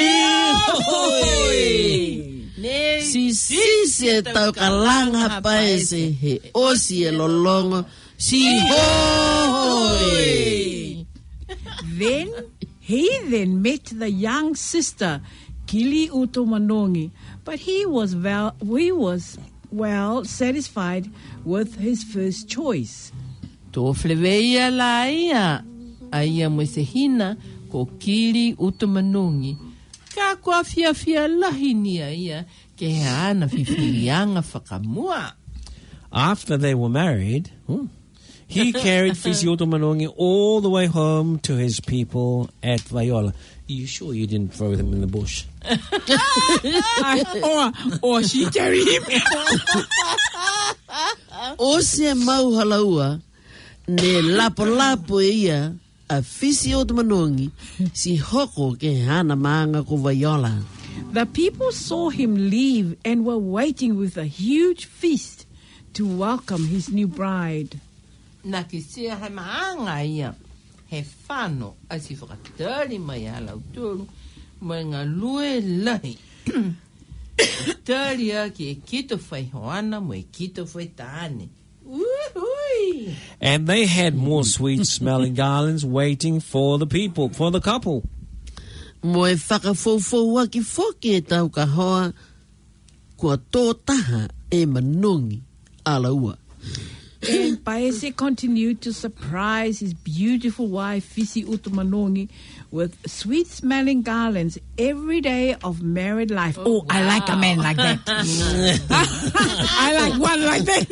hoi! Si sisi e tau ka langa paese he osi e lolongo. Si hoi! Then he then met the young sister, Kili Utomanongi, but he was well, he was well satisfied with his first choice. Tō fleweia la ia. Aia mo se hina ko Kili Utomanongi. Ka kua fia fia lahi nia ia ke he ana whiwhirianga whakamua. After they were married, hmm, he carried Fisi Otomanongi all the way home to his people at Vaiola. Are you sure you didn't throw them in the bush? or, or she carried him. O se mau halaua, ne lapo lapo ia, a Fisi Otomanongi, si hoko ke hana maanga ko Vaiola. The people saw him leave and were waiting with a huge feast to welcome his new bride. Na ki sea he maanga ia. He whano a si whakatari mai a lautoro mai ngā lue lahi. Tari a ki e kito whai hoana mo e kito whai tāne. Woohoo! And they had more sweet-smelling garlands waiting for the people, for the couple. Mo e whakafofo waki foki e tau ka hoa, kua tō taha e manongi alaua. And Paese continued to surprise his beautiful wife, Fisi Utomanongi, with sweet-smelling garlands every day of married life. Oh, oh wow. I like a man like that. I like one like that.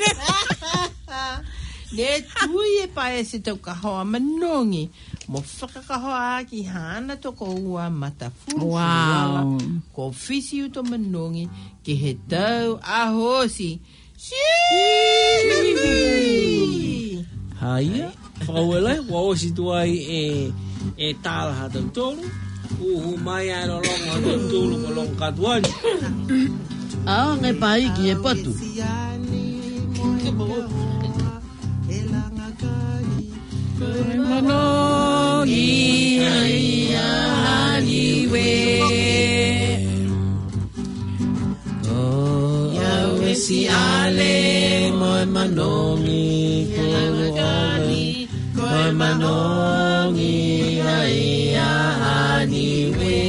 Ne tui e Paese tau ka hoa manongi. Mo whakakahoa ki hana toko ua matafu. Wow. Ko Fisi Utomanongi ki he tau ahosi. Haia, whakauele, waosi tuai e, e tālaha tau tolu, uhu mai aero longa tau tolu ko longa katuani. Ao ngai paiki e patu. Manongi haia haniwe. Si ale moi manongi koe koe manongi ai aniwe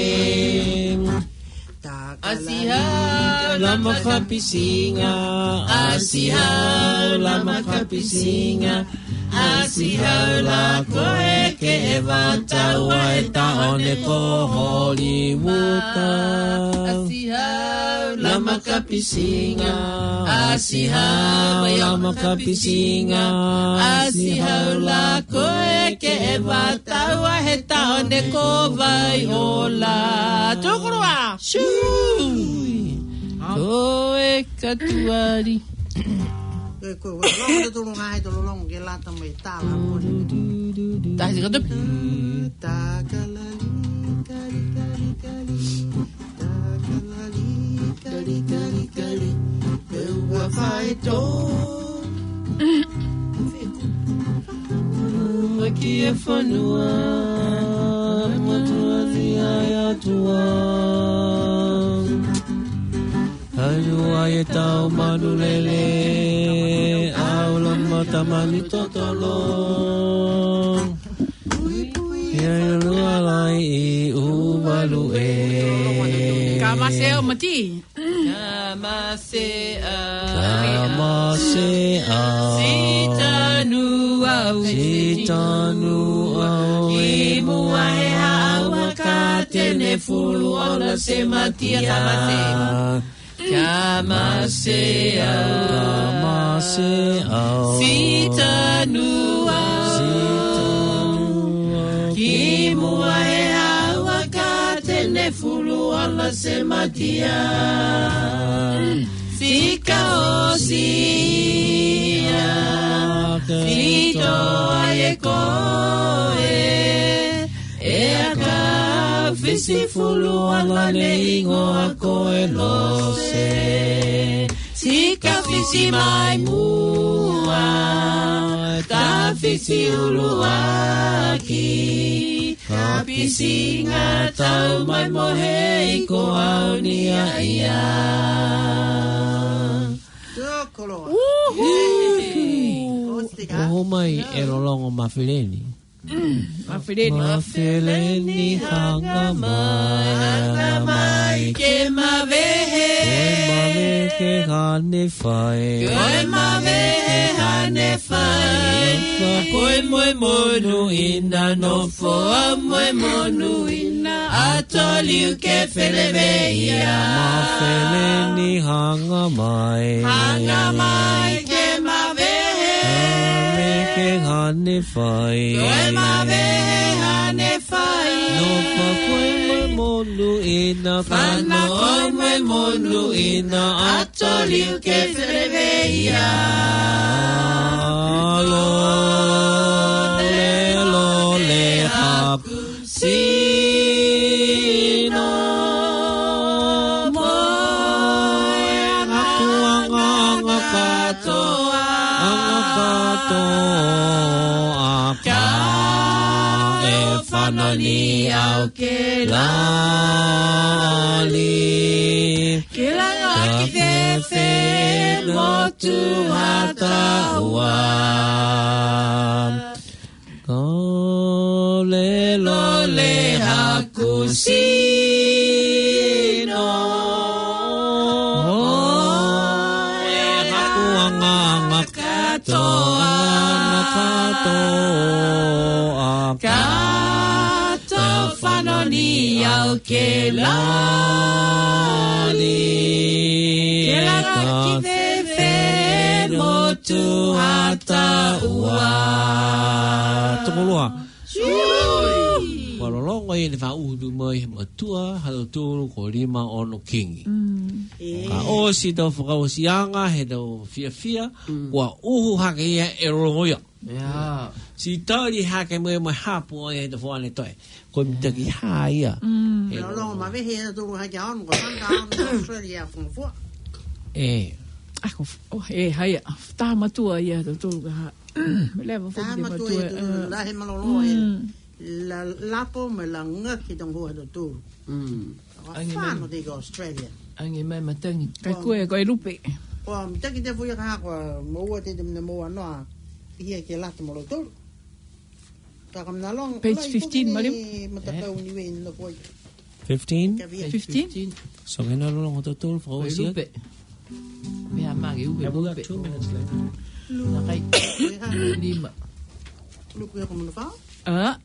Asihau lama kapisinga asihau lama kapisinga asihau la koe ke e wataua e taone ko Hollywood Asihau lama kapisinga asihau lama kapisinga asihau la koe ke e wataua he taone ko Vaiola tukurua shui Toe katuari Ko longa de tolo ngai tolo longa ke lata mai tala mo. Ta si katu Ta kalali kali kali kali. Ta kalali kali kali kali. Eu a vai to. Aqui é fanua matua tia ya tua Ayu ai tau manulele au lama tamani totolo Ya lua lai umalu e Kamaseo mati. Kamasea Kamasea Sitanu au Sitanu au Imu ahe hawa katene fulu ona se matia kamasea Kamasea Kamasea Sitanu Kimu ahe hawa katene fulu ona se matia Sika osia Sito aye koe Eka fisi fulu ala ne ingo a koe lose Sika fisi mai mua Ta fisi ulu aki Ka fisi ngā tau mai mohe iko au ni a ia Oh mai erolongo mafileni Mafileni. Mafileni hanga mai hanga mai Ke mavehe Ke mavehe ke hane fai Koe mavehe hane fai Koe moe monu ina nofo a moe monu ina Atoliu ke wheleveia Mafileni hanga mai Hanga mai ke mavehe ke hane fai Koe mavehe hane fai No pa koe moe monu ina Whana koe moe monu ina Atoliu ke wheleveia Lo le lo le hapu Sino moe Aku anga anga katoa Anga katoa Ka e whanoni au ke lali Ke langa ki te whe motu hata ua Ko le lo le Haku sino Moe haku anga anga katoa Anga katoa Kato whanoni au ke lali Ke langa ki te whe motu hata ua Tokolua Walolongo i le whaudu mai matua halo tūru ko lima ono kingi. Ka o si tau whakausianga he tau fia fia kua uhu hake ia e rongoia. Si tauri hake mwe mwe hapu o e te whane toi. Ko mitaki haa ia. E longo ma vehe e tūru hake aonu ko tanga aonu Australia whangafua. E. Ako, oh, e hai, taha matua ia tau tōru ka ha. Me lewa Taha whoki te matua matua. e tūru lahe malolo e la lapo me la ngaki tong hua tau tūru. Whano te ko Australia. Ange mai matangi. Kai koe, koe lupe. O mitaki te fuia ka hako maua te te mna maua noa pia ke lata malo tūru. Taka mna long. Page fifteen, Mariam. Matakau niwe ina poi. fifteen? fifteen? So kena lolong o tau tūru Koe whakausia. lupe. Mea mage upe Have we got lupe. two minutes left? Nakai lima. Luku e ko mna whao. Ah,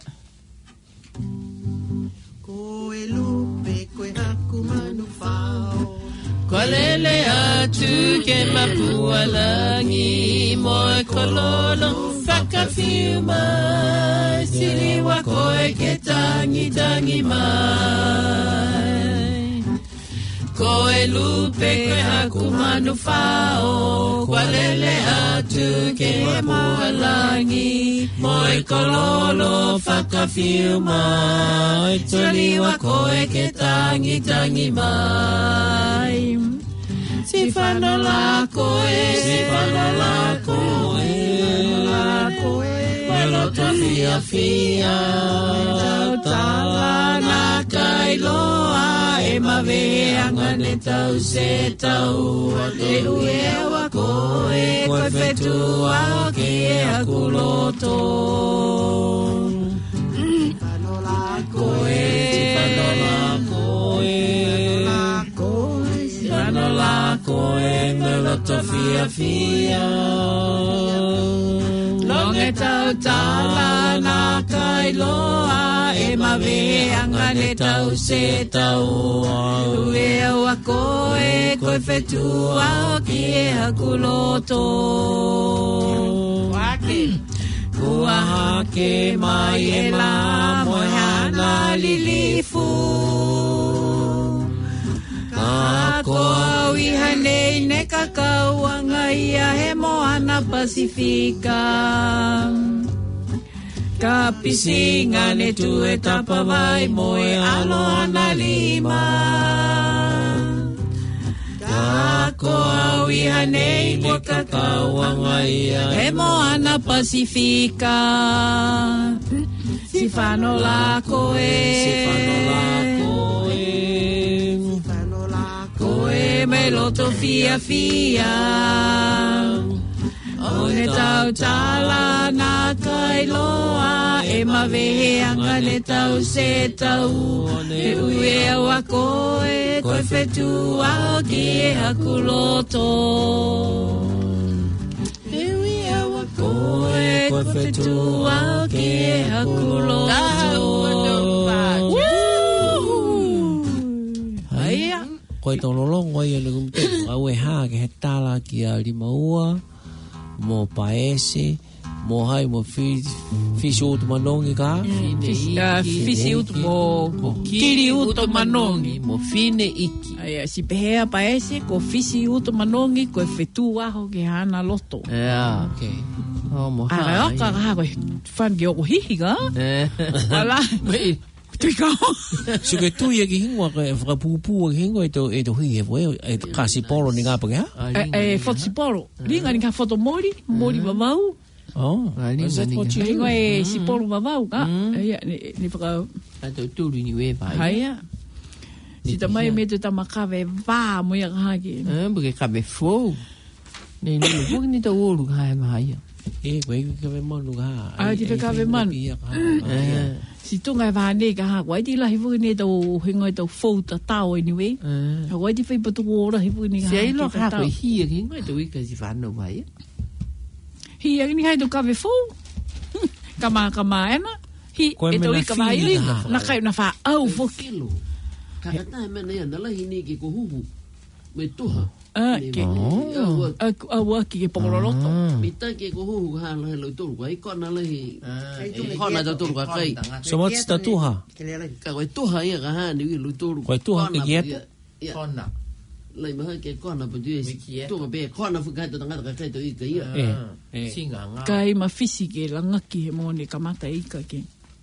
Koe lupe, koe haku manu whao. Kolele atu ke mapua langi moe kololo whakawhiuma siliwa koe ke tangi tangi mai Koe lupe koe haku manu whao Kolele atu ke mapua langi moe kololo whakawhiuma siliwa koe ke tangi tangi mai Si whano la koe, si whano la koe, la koe, waloto fia fia tau tala na kai loa e maweanga ne tau se tau te ue wa koe koe fetua ki e akuloto Tifanola koe Tifanola koe Tifanola koe me loto fia fia Longe tau tala na kai loa e maweanga ne tau se tau ue wa koe koe fetua ki e hakuloto Wake Kua hake mai e la moe hana lilifu Ka koa wiha nei ne kakauanga ia he moana Pasifika Ka pisinga ne tue tapawai moe aloha lima Ka koa wiha nei ne kakauanga ia he moana Pasifika Sifano la koe Sifano la koe Koe me loto fia fia O ne tau tala na kai loa E maweanga ne tau se tau E ue wa koe Koe fetua o ki e hakuloto E ue wa koe Koe fetua o ki e hakuloto Haia Koe tololongo ia le kumte au e ha ke he tala ki a lima ua mo paese mo hai mo fi fisi utu manongi ka Fisi utu mo kiri utu manongi mo fine iki Aia, si pehea paese ko fisi utu manongi ko e fetu aho ke hana loto yeah okay oh mo ha Ara oka ka ko fan ge o hihi ka Wala Te ka so ke tu ia ki hingwa ka fra pupu ki hingwa e to e to hi e voe e kasi polo ni ngapa ke ha E fotsi polo Ringa ni ka foto mori Mori mamau oh Ringa e si polo mamau ka Ia ni whaka Ato turu ni we vai Haia Si ta mai me tu ta makawe Vā mo ia ka haki Eh, porque cabe fou. Nem no lugar ni ta olu ka mai. E koe ka ve manu ka Ai ti ka ve manu Eh. Si tunga va ne ka ha wai ti la hi fu ni to hingo to fo ta tao anyway Eh. ha wai ti fe patu ora hi fu ni Si ai lo ka ko hi ki ngai to ka si fa no vai. hi ni hai to ka ve fo kama kama ena hi Koe e to mena ka vai fili na na kai na fa au fo kilo. Kakata me nei na lahi ni ki ko huhu. Me tuha. ah ke a wa ki ke pogololoto Mi ta ki ko huhu ha la lo tu ko ai ko na lahi. Ko na to tu ko kai. so what's the tuha Ka ko tuha ia ka ha ni lo tu. Koe tuha ke gieta? Kona. Lai ma ke ko na po tu tu ko be ko na fu ka to tanga ka kai to i ka ia. eh Singa nga. kai ma fisi ke langa ki he mo ni kamata ika ke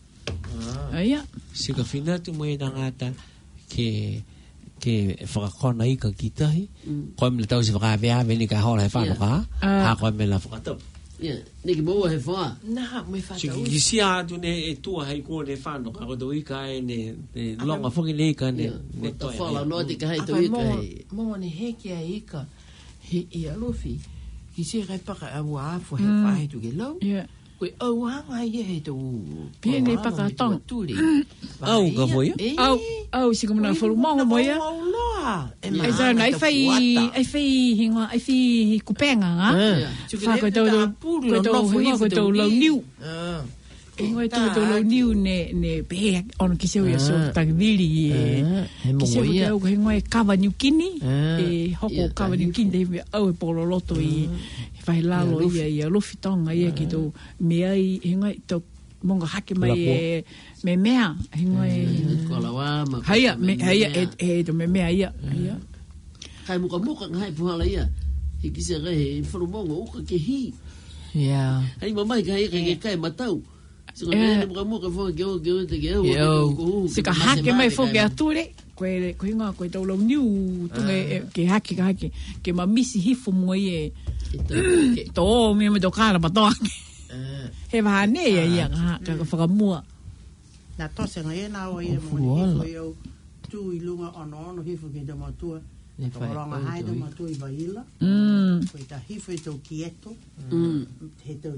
aia sika fina tu mo e tangata ke ke whakakona i ka kitahi koe me le tau si whakawea veni ka hola he whano ka ha koe me la whakatau Ia, ni ki mo he fa. Na me fa so ki si atu ne e tua hei kua ne whano ka koto i ka e ne ne longa whuki ne i ka ne ne Ta toi fa la no ti ka hai to Apa i mo ka. mo ne he ki ai ka. He i alofi. Ki se re pa ka wa fo he fa he tu ke lo. ia Ko au hanga ia he tu. Pia nei pakatong. Tuli. Au ka foi au au si como na folu mo mo ia ai sa nai fai ai fai hinga ai fai kupenga nga fa ko to ko to hinga ko to lo niu hinga to to lo niu ne ne be on ki se o so tag vili ki se ko ko hinga kava niu kini e hoko kava niu kini de au e polo loto i fai la lo ia ia lo fitonga ia ki to me ai hinga to monga hake mai e me mea hinga e Ko la wa ma. haia me haia e e to me mea ia haia Kai muka muka ngai puhala ia. Hiki se rehe wharumonga uka ke hi. Yeah. Hei mamai ka hei ke kai matau. Siko ngai muka muka fo ke o ke o te ke o. se ka hake mai fo ke ature ko e ko hinga ko to lo niu tu ke hake ka hake ke ma misi hifo mo e to me me do kala pa to He wahane ia ia ka whakamua. Na tose ngai e nā o ia mo ni hifo i au tū i lunga ono ono hifo ki te matua. Tōronga haida matua i waila. Koe ta hifo i tau kieto. He tau